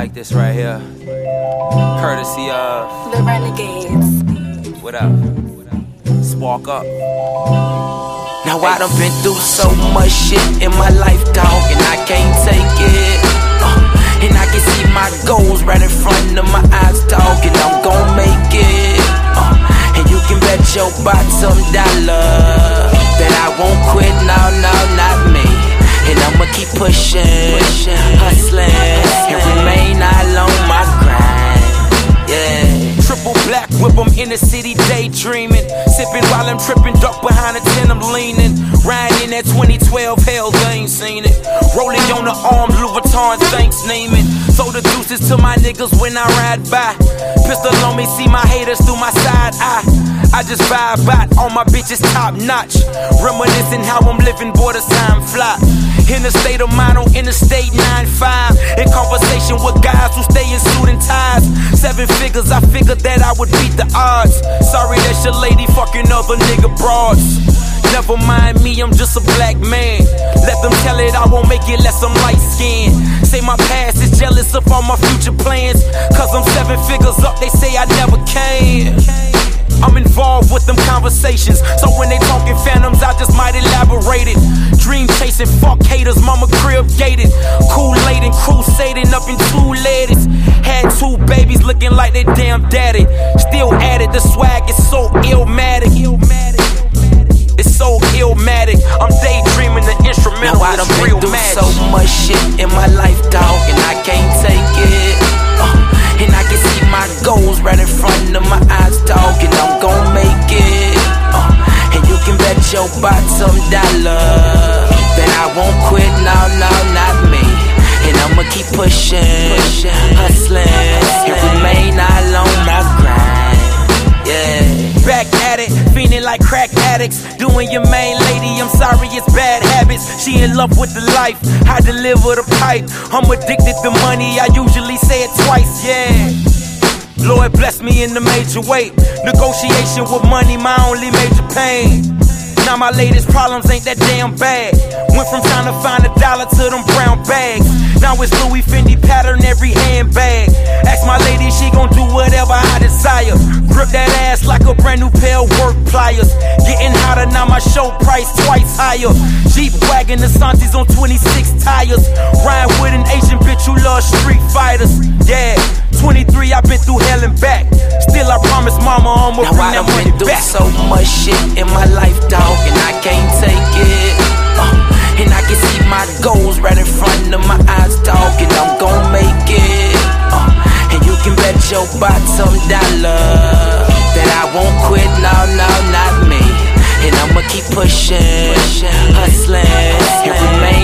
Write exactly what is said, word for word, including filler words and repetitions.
like this right here, courtesy of The Renegades. What up? Spark up. Now I done been through so much shit in my life, dog, and I can't take it. uh, And I can see my goals right in front of my eyes, dog, and I'm gon' make it. uh, And you can bet your bottom dollar that I won't quit, no, no, not me. And I'ma keep pushing, hustling, and remain all on my grind. Yeah. Triple black whip, I'm in the city daydreaming. Sipping while I'm tripping, duck behind a ten, I'm leaning. Riding in that twenty twelve, hell, they ain't seen it. Rolling on the arm, Louis Vuitton, thanks naming. So the deuces to my niggas when I ride by. Pistol on me, see my haters through my side eye. I just vibe out, all my bitches top notch. Reminiscing how I'm living, boy, the time fly. In the state of mind on Interstate nine five. In conversation with guys who stay in suit and ties. Seven figures, I figured that I would beat the odds. Sorry, that's your lady fucking other nigga broads. Never mind me, I'm just a black man. Let them tell it, I won't make it less I'm light skinned. Say my past is jealous of all my future plans. Cause I'm seven figures up, they say I never can. I'm involved with them conversations, so when they talking phantoms, I just might elaborate it. Dream chasing, fuck haters, mama crib gated. Kool-Aid and crusading up in two ladies. Had two babies looking like they damn daddy. Still at it, the swag is so illmatic. It's so illmatic. I'm daydreaming, the instrumental now I done is been real through magic. so much shit in my life, dog, and I can't take it. uh, And I can see my goals right in front of my eyes, dog, and I'm gon' make it. uh, And you can bet your bottom dollar that I won't quit, no, no, not me. And I'ma keep pushing, hustling, and remain all on my grind. Yeah. Back at it, feeling like crack addicts. Doing your main lady, I'm sorry, it's bad habits. She in love with the life, I deliver the pipe. I'm addicted to money, I usually say it twice, yeah. Lord bless me in the major way. Negotiation with money, my only major pain. Now my latest problems ain't that damn bad. Went from trying to find a dollar to them brown bags. Now it's Louis Fendi pattern every handbag. Ask my lady, she gon' do whatever I desire. Grip that ass like a brand new pair of work pliers. Getting hotter, now my show price twice higher. Jeep wagon, the Santis on twenty-six tires. Ride with an Asian bitch who loves street fighters. Yeah, twenty-three, I've been through hell and back. Still I promise mama I'ma now bring I that done money been through back. so much shit in my life, dog, and I can't take it. uh, And I can see my goals right in front of my eyes, dog, and I'm gon' make it. uh, And you can bet your bottom dollar that I won't quit, no, no, not me. And I'ma keep pushing, hustling, and remain